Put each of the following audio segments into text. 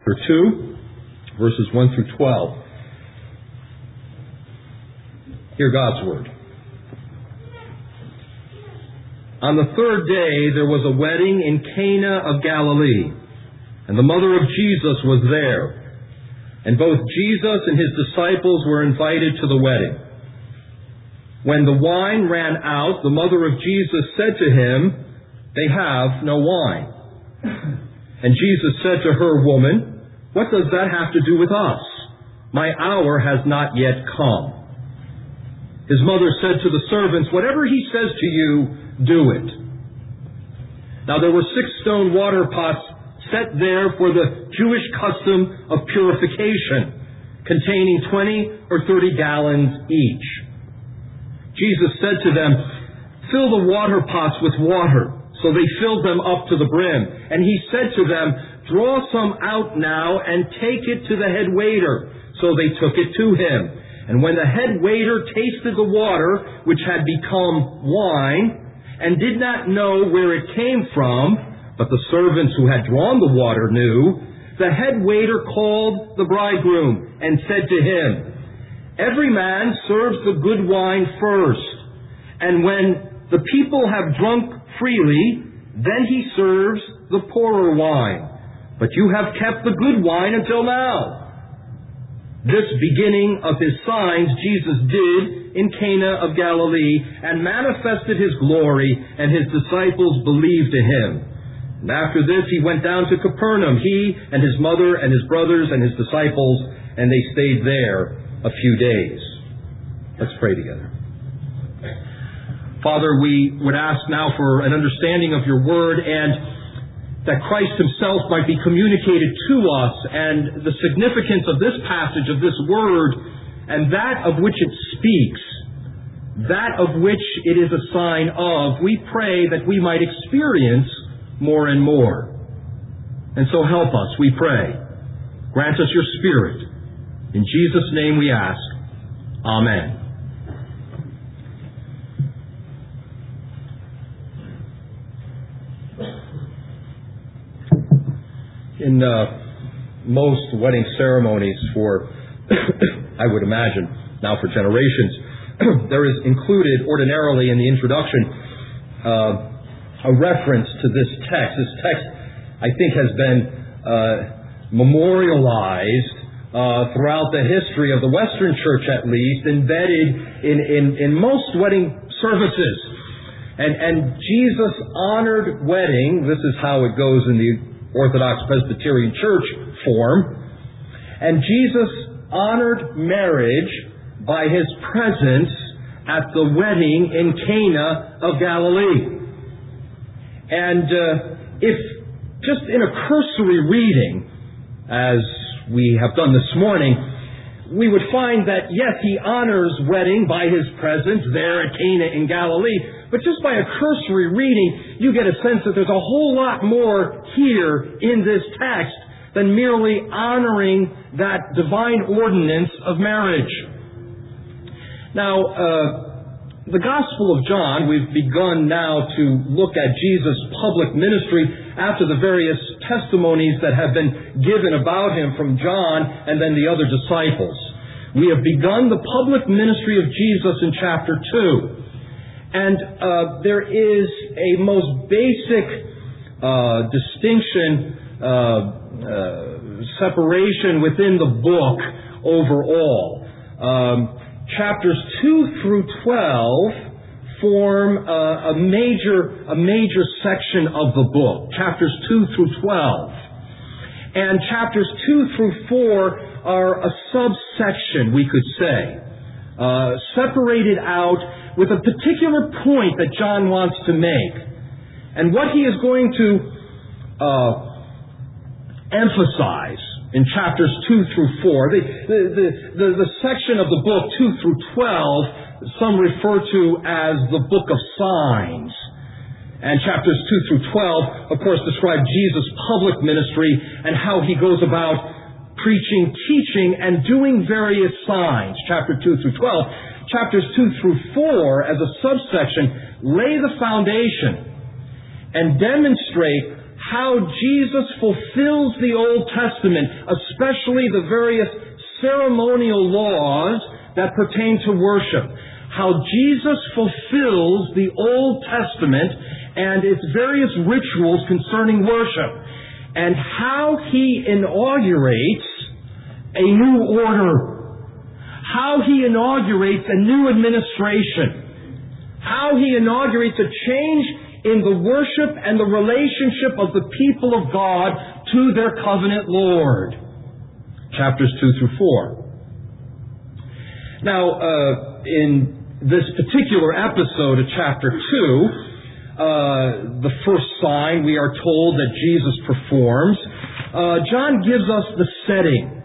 Chapter 2, verses 1 through 12. Hear God's word. On the third day there was a wedding in Cana of Galilee, and the mother of Jesus was there. And both Jesus and his disciples were invited to the wedding. When the wine ran out, the mother of Jesus said to him, "They have no wine." And Jesus said to her, "Woman, what does that have to do with us? My hour has not yet come." His mother said to the servants, "Whatever he says to you, do it." Now there were 6 stone water pots set there for the Jewish custom of purification, containing 20 or 30 gallons each. Jesus said to them, "Fill the water pots with water." So they filled them up to the brim. And he said to them, "Draw some out now and take it to the head waiter." So they took it to him. And when the head waiter tasted the water, which had become wine, and did not know where it came from, but the servants who had drawn the water knew, the head waiter called the bridegroom and said to him, "Every man serves the good wine first, and when the people have drunk freely, then he serves the poorer wine. But you have kept the good wine until now." This beginning of his signs Jesus did in Cana of Galilee, and manifested his glory, and his disciples believed in him. And after this he went down to Capernaum, he and his mother and his brothers and his disciples, and they stayed there a few days. Let's pray together. Father, we would ask now for an understanding of your word, and that Christ himself might be communicated to us, and the significance of this passage, of this word, and that of which it speaks, that of which it is a sign of, we pray that we might experience more and more. And so help us, we pray. Grant us your Spirit. In Jesus' name we ask. Amen. In most wedding ceremonies for, I would imagine, now for generations, there is included ordinarily in the introduction a reference to this text. This text, I think, has been memorialized throughout the history of the Western Church, at least, embedded in most wedding services. And Jesus honored wedding. This is how it goes in the Orthodox Presbyterian Church form. And Jesus honored marriage by his presence at the wedding in Cana of Galilee. And if just in a cursory reading, as we have done this morning, we would find that, yes, he honors wedding by his presence there at Cana in Galilee, but just by a cursory reading, you get a sense that there's a whole lot more here in this text than merely honoring that divine ordinance of marriage. Now, the Gospel of John, we've begun now to look at Jesus' public ministry after the various testimonies that have been given about him from John and then the other disciples. We have begun the public ministry of Jesus in chapter 2. And there is a most basic distinction, separation within the book overall. Chapters 2 through 12 form a major section of the book. Chapters 2 through 12. And chapters 2 through 4 are a subsection, we could say, separated out with a particular point that John wants to make. And what he is going to emphasize in chapters 2 through 4, the section of the book 2 through 12, some refer to as the book of signs. And chapters 2 through 12, of course, describe Jesus' public ministry and how he goes about preaching, teaching, and doing various signs. Chapter 2 through 12. Chapters 2 through 4, as a subsection, lay the foundation and demonstrate how Jesus fulfills the Old Testament, especially the various ceremonial laws that pertain to worship. How Jesus fulfills the Old Testament and its various rituals concerning worship, and how He inaugurates a new order, how He inaugurates a new administration, how He inaugurates a change in the worship and the relationship of the people of God to their covenant Lord. Chapters 2 through 4. Now, in this particular episode of chapter 2, the first sign we are told that Jesus performs, John gives us the setting.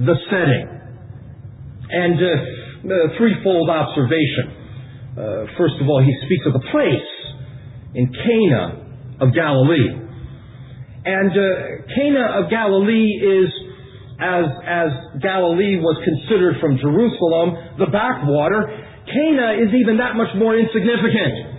And threefold observation. First of all, he speaks of the place in Cana of Galilee. And Cana of Galilee is, as Galilee was considered from Jerusalem, the backwater, Cana is even that much more insignificant.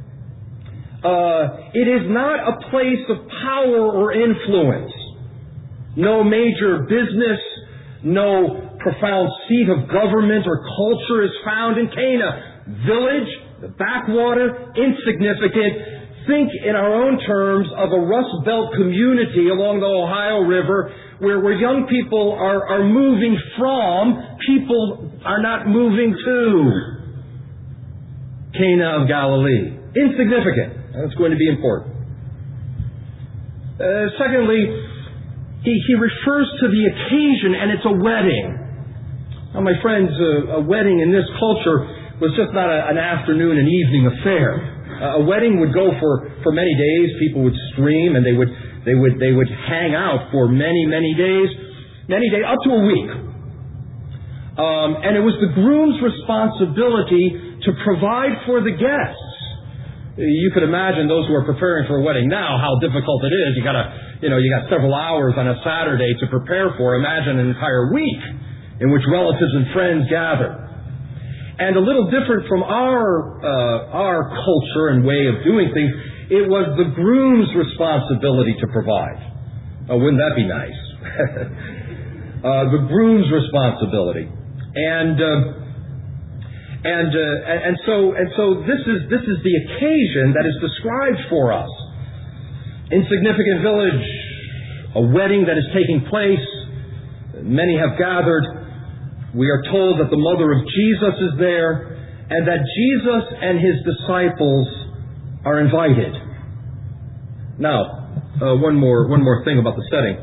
It is not a place of power or influence. No major business, no profound seat of government or culture is found in Cana. Village, the backwater, insignificant. Think in our own terms of a Rust Belt community along the Ohio River where young people are moving from, people are not moving to. Cana of Galilee. Insignificant. That's going to be important. Secondly, he refers to the occasion, and it's a wedding. Now, my friends, a wedding in this culture was just not an afternoon and evening affair. A wedding would go for many days. People would stream, and they would hang out for many days, up to a week. And it was the groom's responsibility to provide for the guests. You could imagine those who are preparing for a wedding now, how difficult it is. You got several hours on a Saturday to prepare for. Imagine an entire week in which relatives and friends gather. And a little different from our culture and way of doing things, it was the groom's responsibility to provide. Oh, wouldn't that be nice? The groom's responsibility. And so this is the occasion that is described for us. Insignificant village, a wedding that is taking place. Many have gathered. We are told that the mother of Jesus is there, and that Jesus and His disciples are invited. Now, one more thing about the setting.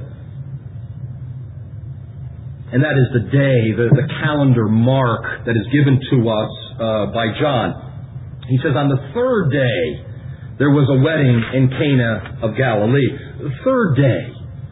And that is the day, the calendar mark that is given to us by John. He says, on the third day, there was a wedding in Cana of Galilee. The third day.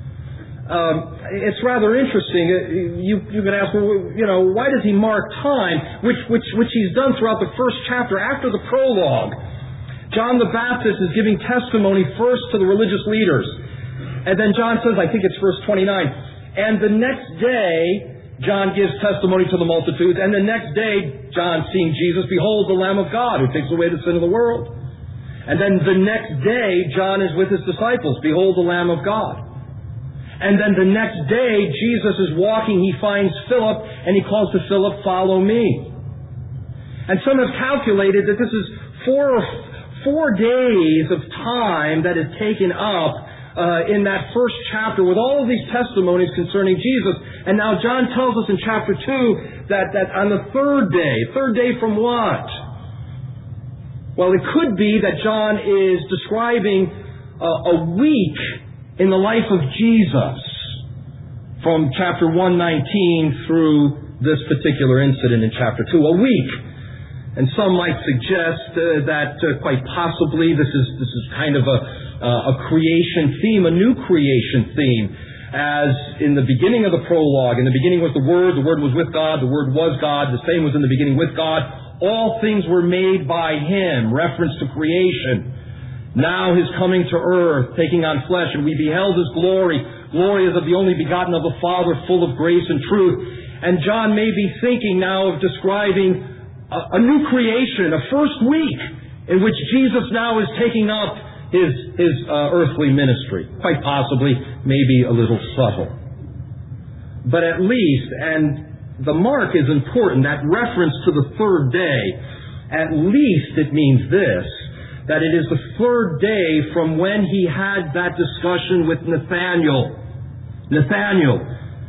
It's rather interesting. You can ask, well, why does he mark time, which he's done throughout the first chapter after the prologue? John the Baptist is giving testimony first to the religious leaders. And then John says, I think it's verse 29, and the next day, John gives testimony to the multitudes. And the next day, John, seeing Jesus, behold the Lamb of God who takes away the sin of the world. And then the next day, John is with his disciples. Behold the Lamb of God. And then the next day, Jesus is walking. He finds Philip, and he calls to Philip, follow me. And some have calculated that this is four days of time that is taken up in that first chapter with all of these testimonies concerning Jesus. And now John tells us in chapter 2 that on the third day from what? Well, it could be that John is describing a week in the life of Jesus from chapter 119 through this particular incident in chapter 2. A week. And some might suggest that quite possibly this is kind of a creation theme, a new creation theme. As in the beginning of the prologue, in the beginning was the Word was with God, the Word was God, the same was in the beginning with God. All things were made by Him, reference to creation. Now His coming to earth, taking on flesh, and we beheld His glory. Glory as of the only begotten of the Father, full of grace and truth. And John may be thinking now of describing a new creation, a first week in which Jesus now is taking up his earthly ministry. Quite possibly, maybe a little subtle. But at least, and the mark is important, that reference to the third day, at least it means this, that it is the third day from when he had that discussion with Nathanael. Nathanael,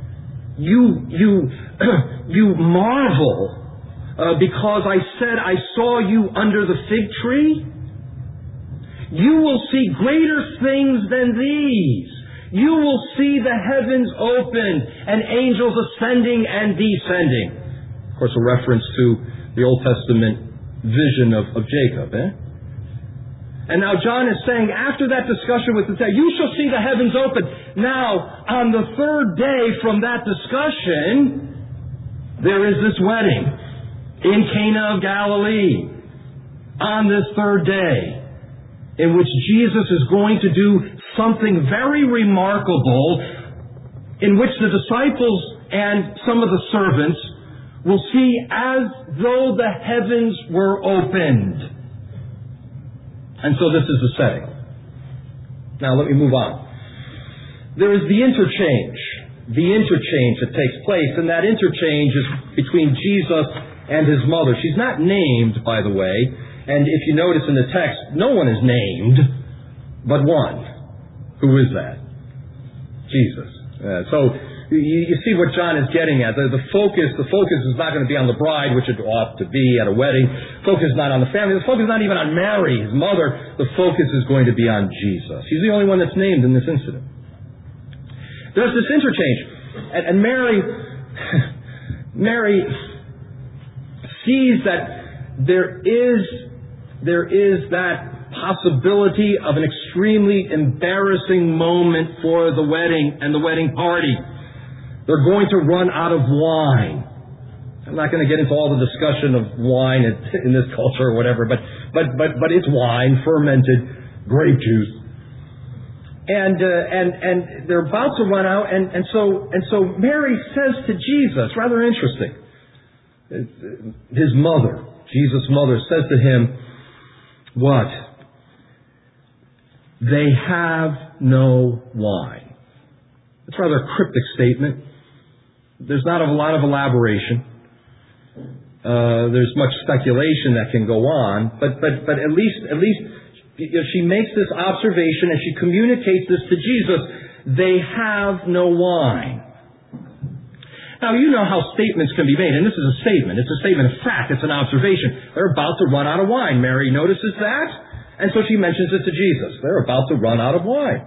you marvel because I said I saw you under the fig tree? You will see greater things than these. You will see the heavens opened and angels ascending and descending. Of course, a reference to the Old Testament vision of Jacob. And now John is saying, after that discussion with the text, you shall see the heavens open. Now, on the third day from that discussion, there is this wedding in Cana of Galilee on this third day, in which Jesus is going to do something very remarkable, in which the disciples and some of the servants will see as though the heavens were opened. And so this is the setting. Now let me move on. There is the interchange that takes place, and that interchange is between Jesus and his mother. She's not named, by the way, and if you notice in the text, no one is named but one. Who is that? Jesus. So you see what John is getting at. The focus is not going to be on the bride, which it ought to be at a wedding. Focus is not on the family. The focus is not even on Mary, his mother. The focus is going to be on Jesus. He's the only one that's named in this incident. There's this interchange. And Mary sees that there is that possibility of an extremely embarrassing moment for the wedding and the wedding party. They're going to run out of wine. I'm not going to get into all the discussion of wine in this culture or whatever, but it's wine, fermented grape juice. And they're about to run out, and so Mary says to Jesus, rather interesting, his mother, Jesus' mother, says to him, what? They have no wine. It's a rather cryptic statement. There's not a lot of elaboration. There's much speculation that can go on, but at least she makes this observation and she communicates this to Jesus. They have no wine. Now, you know how statements can be made, and this is a statement. It's a statement of fact. It's an observation. They're about to run out of wine. Mary notices that, and so she mentions it to Jesus. They're about to run out of wine.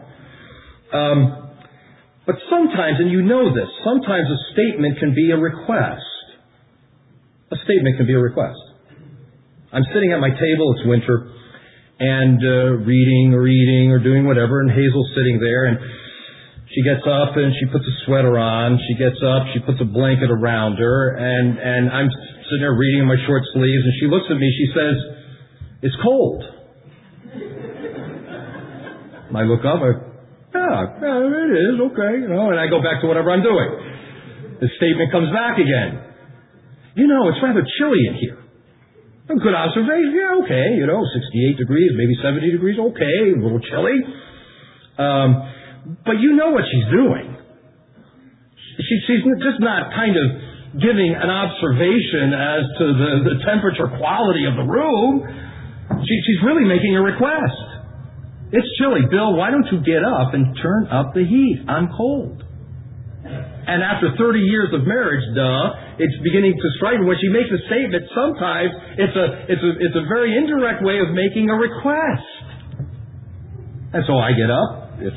But sometimes, and you know this, sometimes a statement can be a request. A statement can be a request. I'm sitting at my table, it's winter, and reading or eating or doing whatever, and Hazel's sitting there, and she gets up and she puts a sweater on. She gets up, she puts a blanket around her, and I'm sitting there reading in my short sleeves, and she looks at me, she says, "It's cold." And I look up, yeah, it is, okay, and I go back to whatever I'm doing. The statement comes back again. It's rather chilly in here. A good observation, yeah, okay, 68 degrees, maybe 70 degrees, okay, a little chilly. But you know what she's doing. She's just not kind of giving an observation as to the temperature quality of the room. She's really making a request. It's chilly. Bill, why don't you get up and turn up the heat? I'm cold. And after 30 years of marriage, it's beginning to strike me. When she makes a statement, sometimes it's a very indirect way of making a request. And so I get up, if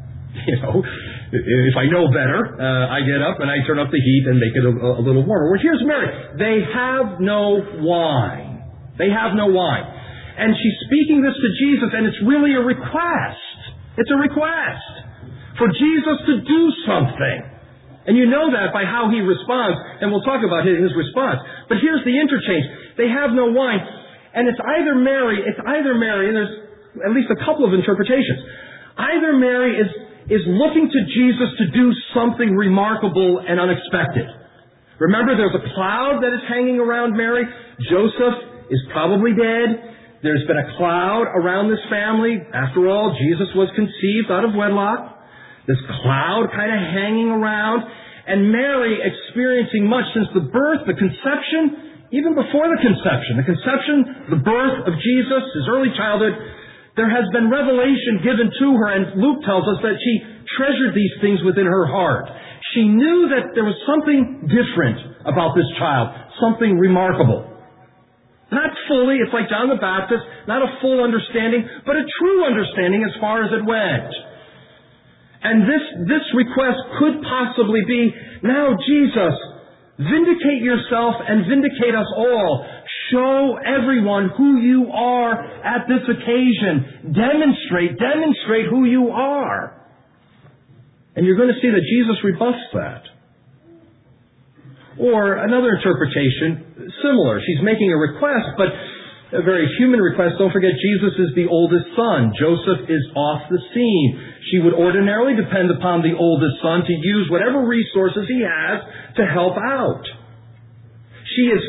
I know better, I get up and I turn up the heat and make it a little warmer. Well, here's Mary. They have no wine. They have no wine. And she's speaking this to Jesus, and it's really a request. It's a request for Jesus to do something. And you know that by how he responds, and we'll talk about his response. But here's the interchange. They have no wine. And it's either Mary, and there's at least a couple of interpretations. Either Mary is looking to Jesus to do something remarkable and unexpected. Remember, there's a cloud that is hanging around Mary. Joseph is probably dead. There's been a cloud around this family. After all, Jesus was conceived out of wedlock. This cloud kind of hanging around. And Mary experiencing much since the birth, the conception, even before the conception, the birth of Jesus, his early childhood, there has been revelation given to her, and Luke tells us that she treasured these things within her heart. She knew that there was something different about this child, something remarkable. Not fully, it's like John the Baptist, not a full understanding, but a true understanding as far as it went. And this request could possibly be, now Jesus, vindicate yourself and vindicate us all. Show everyone who you are at this occasion. Demonstrate who you are. And you're going to see that Jesus rebuffs that. Or another interpretation, similar. She's making a request, but a very human request. Don't forget, Jesus is the oldest son. Joseph is off the scene. She would ordinarily depend upon the oldest son to use whatever resources he has to help out. She is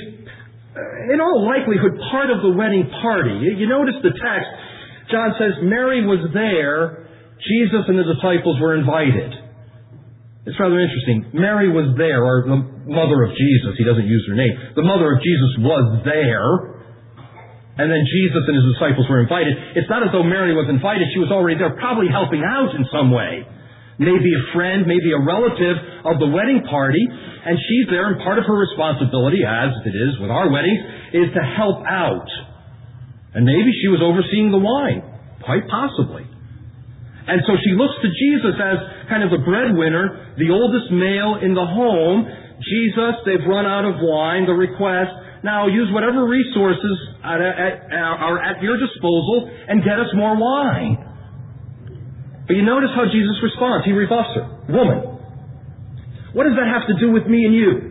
in all likelihood part of the wedding party. You notice the text. John says Mary was there. Jesus and the disciples were invited. It's rather interesting. Mary was there, or the mother of Jesus. He doesn't use her name. The mother of Jesus was there. And then Jesus and his disciples were invited. It's not as though Mary was invited. She was already there, probably helping out in some way. Maybe a friend, maybe a relative of the wedding party. And she's there, and part of her responsibility, as it is with our weddings, is to help out. And maybe she was overseeing the wine. Quite possibly. And so she looks to Jesus as kind of the breadwinner, the oldest male in the home. Jesus, they've run out of wine, the request. Now use whatever resources are at your disposal and get us more wine. But you notice how Jesus responds. He rebuffs her. Woman, what does that have to do with me and you?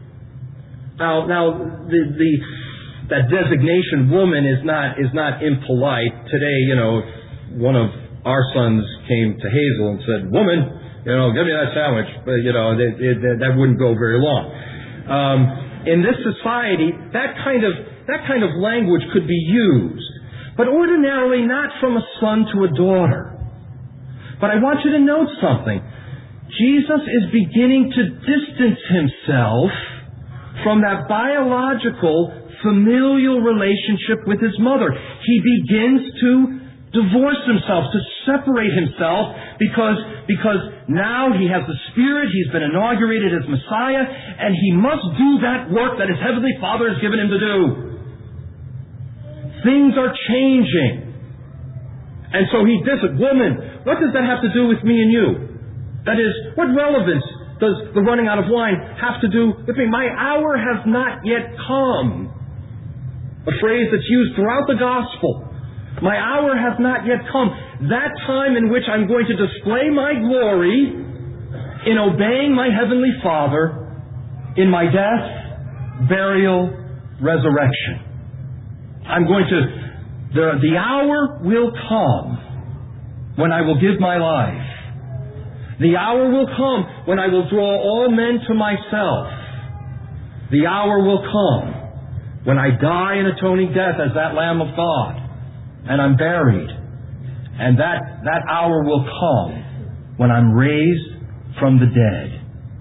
Now that designation, woman, is not impolite. Today, if one of our sons came to Hazel and said, "Woman, give me that sandwich," but that wouldn't go very long. In this society, that kind of language could be used, but ordinarily not from a son to a daughter. But I want you to note something. Jesus is beginning to distance himself from that biological, familial relationship with his mother. He begins to divorce himself, to separate himself, because now he has the Spirit, he's been inaugurated as Messiah, and he must do that work that his Heavenly Father has given him to do. Things are changing. And so he disses, woman, what does that have to do with me and you? That is, what relevance does the running out of wine have to do with me? My hour has not yet come. A phrase that's used throughout the Gospel. My hour has not yet come. That time in which I'm going to display my glory in obeying my Heavenly Father in my death, burial, resurrection. The hour will come when I will give my life. The hour will come when I will draw all men to myself. The hour will come when I die an atoning death as that Lamb of God. And I'm buried. And that hour will come when I'm raised from the dead.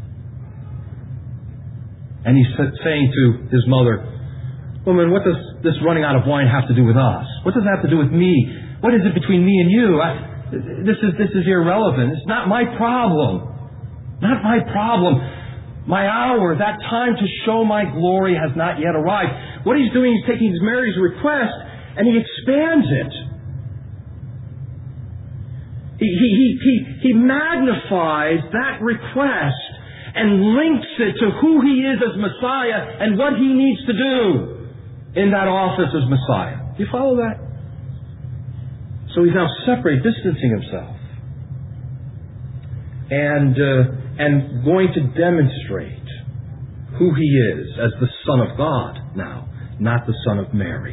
And he's saying to his mother, woman, what does this running out of wine have to do with us? What does it have to do with me? What is it between me and you? This is irrelevant. It's not my problem. Not my problem. My hour, that time to show my glory has not yet arrived. What he's doing, he's taking Mary's request and he expands it. He magnifies that request and links it to who he is as Messiah and what he needs to do in that office as Messiah. Do you follow that? So he's now distancing himself and going to demonstrate who he is as the Son of God now, not the Son of Mary.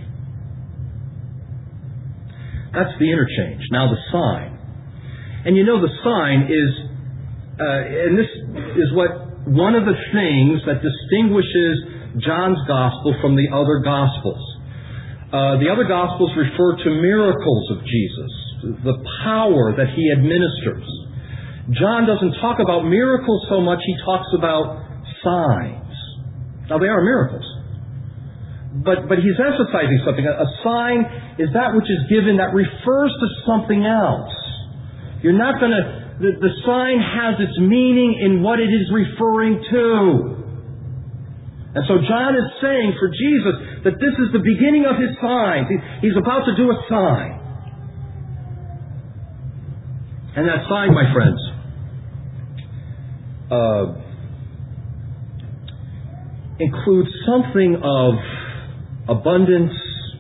That's the interchange. Now the sign. And you know the sign is, and this is one of the things that distinguishes John's Gospel from the other Gospels. The other Gospels refer to miracles of Jesus, the power that He administers. John doesn't talk about miracles so much, he talks about signs. Now, they are miracles. But he's emphasizing something. A sign is that which is given that refers to something else. You're not going to... The sign has its meaning in what it is referring to. And so John is saying for Jesus that this is the beginning of His signs. He's about to do a sign. And that sign, my friends, includes something of abundance,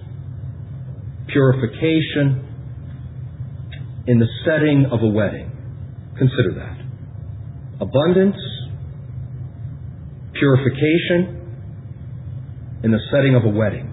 purification in the setting of a wedding. Consider that. Abundance, purification in the setting of a wedding.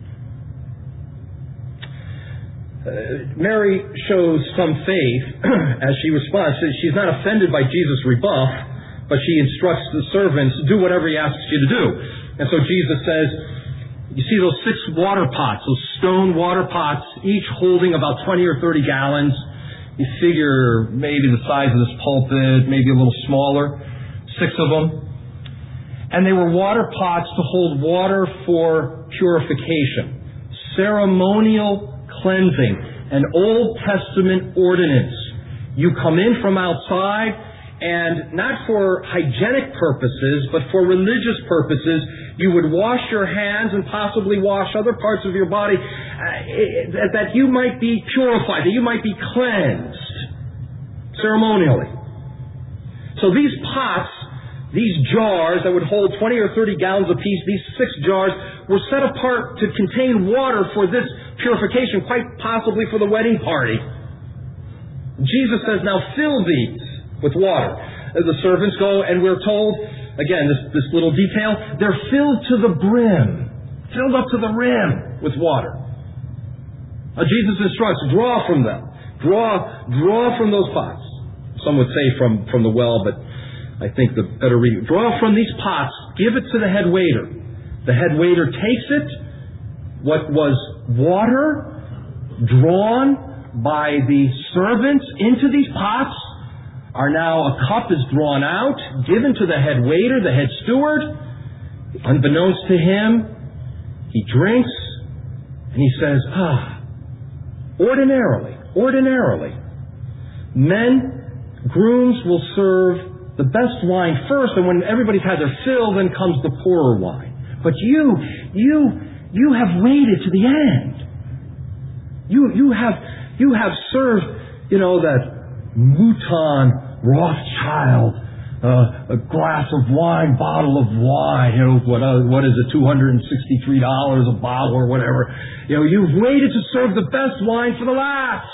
Mary shows some faith as she responds. She's not offended by Jesus' rebuff, but she instructs the servants, do whatever He asks you to do. And so Jesus says, you see those 6 water pots, those stone water pots, each holding about 20 or 30 gallons. You figure maybe the size of this pulpit, maybe a little smaller, 6 of them. And they were water pots to hold water for purification, ceremonial cleansing, an Old Testament ordinance. You come in from outside, and not for hygienic purposes, but for religious purposes, you would wash your hands and possibly wash other parts of your body that you might be purified, that you might be cleansed ceremonially. So these pots, these jars that would hold 20 or 30 gallons apiece, these 6 jars were set apart to contain water for this purification, quite possibly for the wedding party. Jesus says, now fill these with water. The servants go, and we're told, again, this little detail, they're filled to the brim, filled up to the rim with water. Now Jesus instructs, draw from them. Draw from those pots. Some would say from the well, but I think the better reading. Draw from these pots, give it to the head waiter. The head waiter takes it. What was water drawn by the servants into these pots are now, a cup is drawn out, given to the head waiter, the head steward. Unbeknownst to him, he drinks, and he says, ordinarily, grooms will serve the best wine first, and when everybody's had their fill, then comes the poorer wine. But you have waited to the end. You have served, that Mouton Rothschild, a glass of wine, bottle of wine, what is it, $263 a bottle or whatever. You've waited to serve the best wine for the last.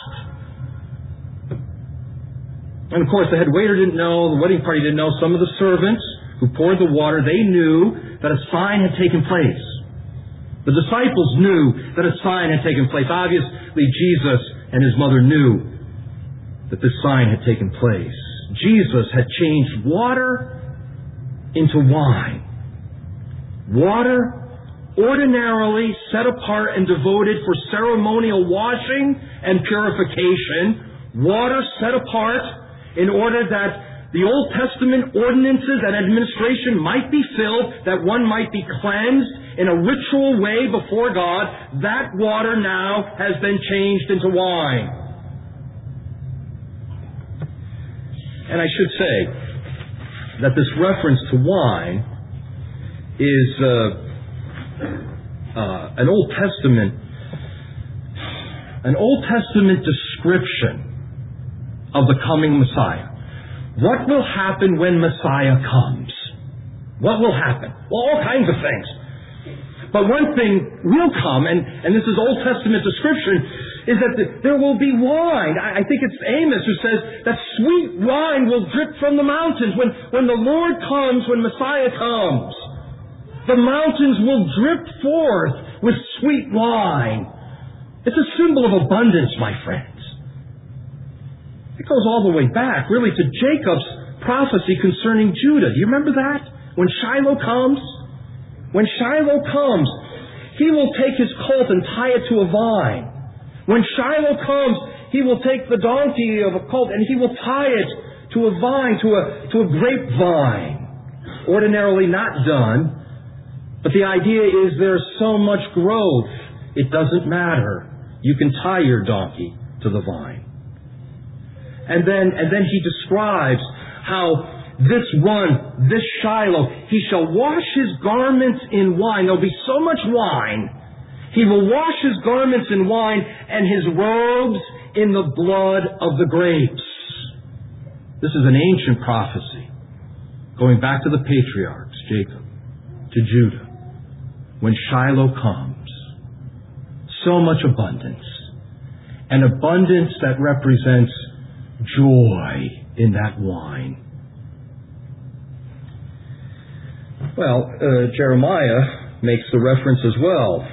And of course, the head waiter didn't know, the wedding party didn't know. Some of the servants who poured the water, they knew that a sign had taken place. The disciples knew that a sign had taken place. Obviously, Jesus and His mother knew that this sign had taken place. Jesus had changed water into wine. Water ordinarily set apart and devoted for ceremonial washing and purification. Water set apart in order that the Old Testament ordinances and administration might be filled, that one might be cleansed in a ritual way before God. That water now has been changed into wine. And I should say that this reference to wine is an Old Testament description of the coming Messiah. What will happen when Messiah comes? What will happen? Well, all kinds of things. But one thing will come, and this is Old Testament description, is that there will be wine. I think it's Amos who says that sweet wine will drip from the mountains. When the Lord comes, when Messiah comes, the mountains will drip forth with sweet wine. It's a symbol of abundance, my friends. It goes all the way back, really, to Jacob's prophecy concerning Judah. Do you remember that? When Shiloh comes, He will take his colt and tie it to a vine. When Shiloh comes, he will take the donkey of a colt and he will tie it to a vine, to a grapevine. Ordinarily not done, but the idea is there's so much growth, it doesn't matter. You can tie your donkey to the vine. And then he describes how this Shiloh, he shall wash his garments in wine. There'll be so much wine. He will wash his garments in wine and his robes in the blood of the grapes. This is an ancient prophecy going back to the patriarchs, Jacob, to Judah. When Shiloh comes, so much abundance. An abundance that represents joy in that wine. Well, Jeremiah makes the reference as well.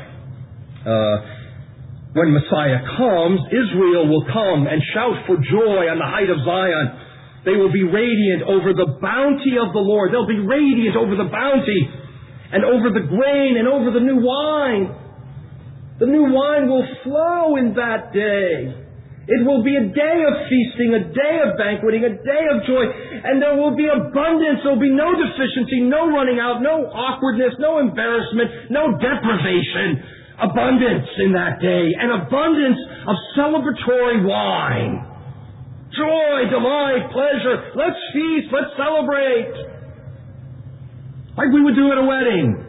When Messiah comes, Israel will come and shout for joy on the height of Zion. They will be radiant over the bounty of the Lord. They'll be radiant over the bounty and over the grain and over the new wine. The new wine will flow in that day. It will be a day of feasting, a day of banqueting, a day of joy, and there will be abundance. There will be no deficiency, no running out, no awkwardness, no embarrassment, no deprivation. Abundance in that day, an abundance of celebratory wine. Joy, delight, pleasure. Let's feast, let's celebrate. Like we would do at a wedding.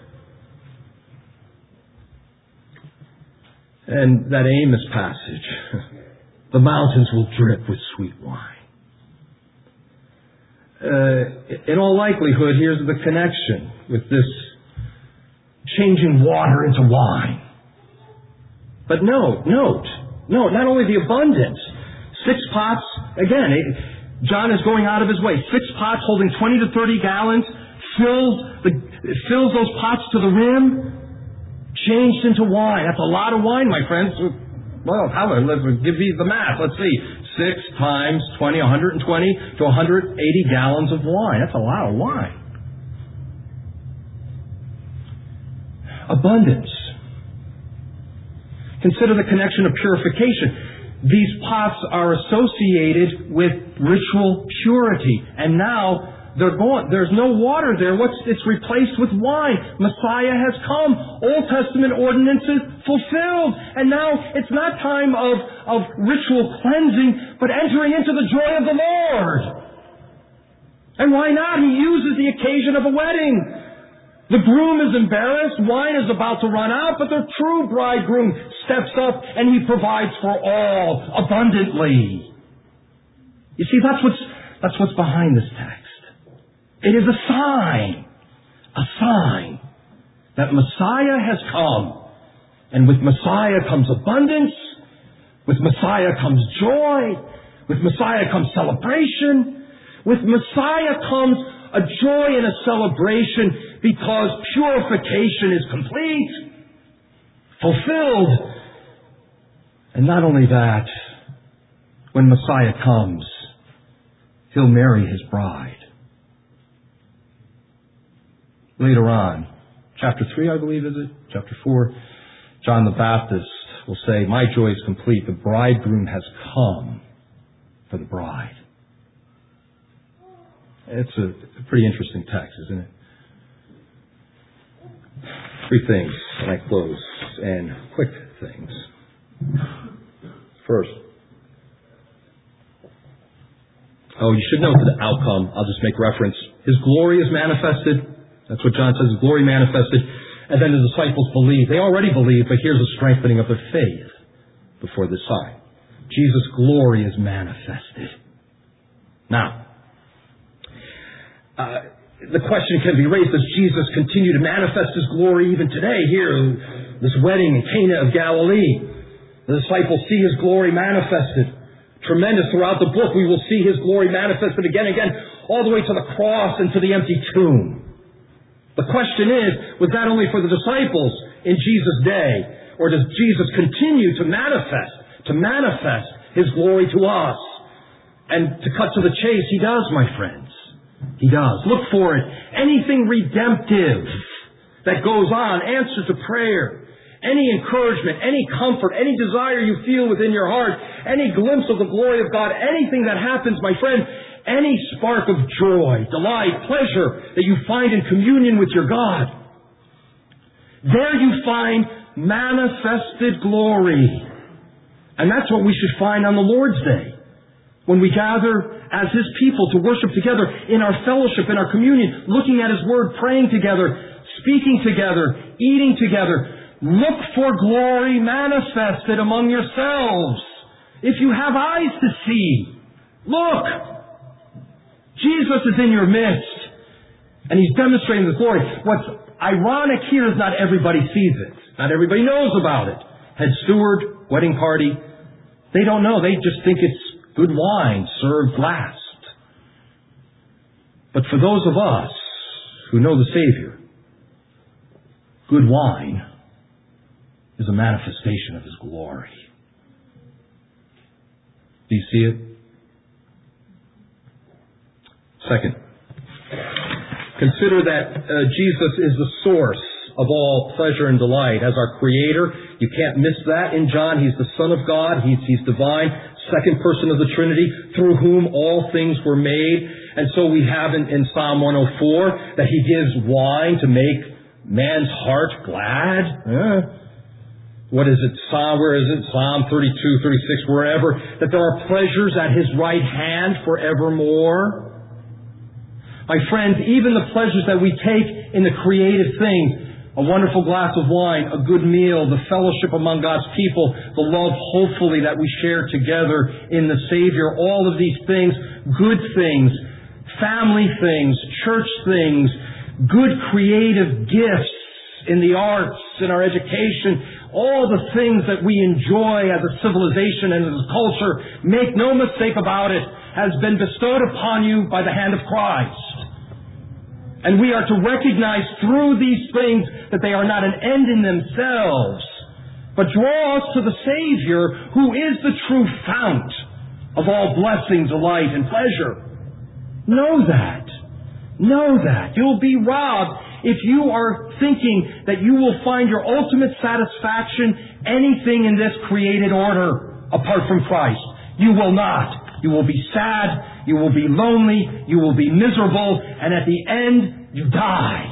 And that Amos passage, the mountains will drip with sweet wine. In all likelihood, here's the connection with this changing water into wine. But note, not only the abundance. 6 pots, again, John is going out of his way. 6 pots holding 20 to 30 gallons, fills those pots to the rim, changed into wine. That's a lot of wine, my friends. Well, let's give you the math. Let's see. 6 times 20, 120 to 180 gallons of wine. That's a lot of wine. Abundance. Consider the connection of purification. These pots are associated with ritual purity. And now they're gone. There's no water there. It's replaced with wine. Messiah has come. Old Testament ordinances fulfilled. And now it's not time of ritual cleansing, but entering into the joy of the Lord. And why not? He uses the occasion of a wedding. The groom is embarrassed, wine is about to run out, but the true bridegroom steps up and he provides for all abundantly. You see, that's what's behind this text. It is a sign that Messiah has come. And with Messiah comes abundance, with Messiah comes joy, with Messiah comes celebration, with Messiah comes a joy and a celebration because purification is complete, fulfilled. And not only that, when Messiah comes, He'll marry His bride. Later on, chapter 3, I believe, is it? Chapter 4, John the Baptist will say, "My joy is complete. The bridegroom has come for the bride." It's a pretty interesting text, isn't it? 3 things, and I close, and quick things. First, you should note the outcome. I'll just make reference. His glory is manifested. That's what John says, His glory manifested. And then the disciples believe. They already believe, but here's a strengthening of their faith before this sign. Jesus' glory is manifested. Now, the question can be raised, does Jesus continue to manifest His glory even today here, this wedding in Cana of Galilee? The disciples see His glory manifested. Tremendous. Throughout the book, we will see His glory manifested again and again, all the way to the cross and to the empty tomb. The question is, was that only for the disciples in Jesus' day? Or does Jesus continue to manifest His glory to us? And to cut to the chase, He does, my friends. He does. Look for it. Anything redemptive that goes on, answer to prayer, any encouragement, any comfort, any desire you feel within your heart, any glimpse of the glory of God, anything that happens, my friend, any spark of joy, delight, pleasure that you find in communion with your God, there you find manifested glory. And that's what we should find on the Lord's Day, when we gather as His people to worship together in our fellowship, in our communion, looking at His Word, praying together, speaking together, eating together. Look for glory manifested among yourselves. If you have eyes to see, look. Jesus is in your midst, and He's demonstrating the glory. What's ironic here is not everybody sees it. Not everybody knows about it. Head steward, wedding party, they don't know. They just think it's good wine served last. But for those of us who know the Savior, good wine is a manifestation of His glory. Do you see it? Second, consider that Jesus is the source of all pleasure and delight. As our Creator, you can't miss that in John. He's the Son of God. He's divine, second person of the Trinity, through whom all things were made. And so we have in Psalm 104 that He gives wine to make man's heart glad. What is it? Where is it? Psalm 32, 36, wherever. That there are pleasures at His right hand forevermore. My friends, even the pleasures that we take in the creative things, a wonderful glass of wine, a good meal, the fellowship among God's people, the love, hopefully, that we share together in the Savior, all of these things, good things, family things, church things, good creative gifts in the arts, in our education, all the things that we enjoy as a civilization and as a culture, make no mistake about it, has been bestowed upon you by the hand of Christ. And we are to recognize through these things that they are not an end in themselves, but draw us to the Savior, who is the true fount of all blessing, delight, and pleasure. Know that. Know that. You'll be robbed if you are thinking that you will find your ultimate satisfaction anything in this created order apart from Christ. You will not. You will be sad, you will be lonely, you will be miserable, and at the end, you die.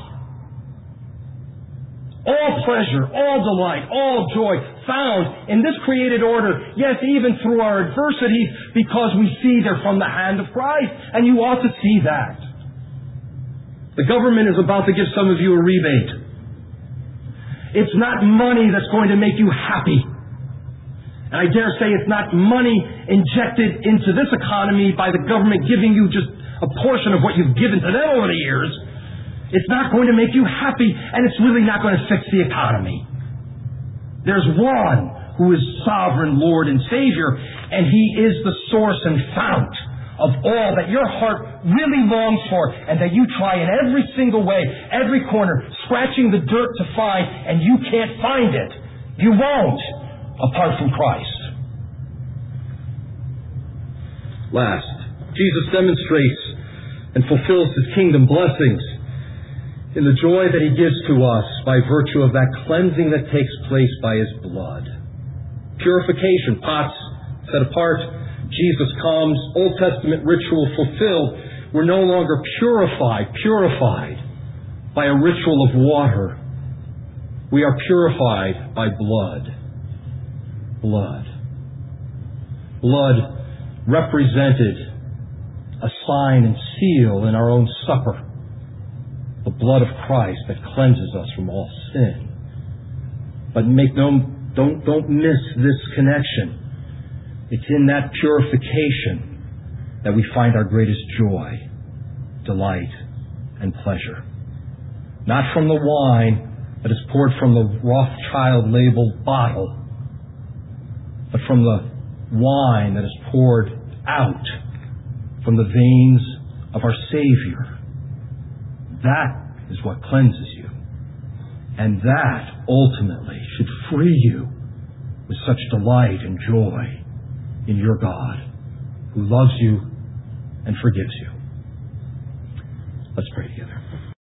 All pleasure, all delight, all joy found in this created order, yes, even through our adversities, because we see they're from the hand of Christ, and you ought to see that. The government is about to give some of you a rebate. It's not money that's going to make you happy. And I dare say it's not money injected into this economy by the government giving you just a portion of what you've given to them over the years. It's not going to make you happy, and it's really not going to fix the economy. There's one who is sovereign Lord and Savior, and He is the source and fount of all that your heart really longs for, and that you try in every single way, every corner, scratching the dirt to find, and you can't find it. You won't, apart from Christ. Last, Jesus demonstrates and fulfills His kingdom blessings in the joy that He gives to us by virtue of that cleansing that takes place by His blood. Purification, pots set apart. Jesus comes, Old Testament ritual fulfilled. We're no longer purified by a ritual of water. We are purified by blood. Blood represented a sign and seal in our own supper. The blood of Christ that cleanses us from all sin. But don't miss this connection. It's in that purification that we find our greatest joy, delight, and pleasure. Not from the wine that is poured from the Rothschild labeled bottle, but from the wine that is poured out from the veins of our Savior. That is what cleanses you. And that ultimately should free you with such delight and joy in your God, who loves you and forgives you. Let's pray together.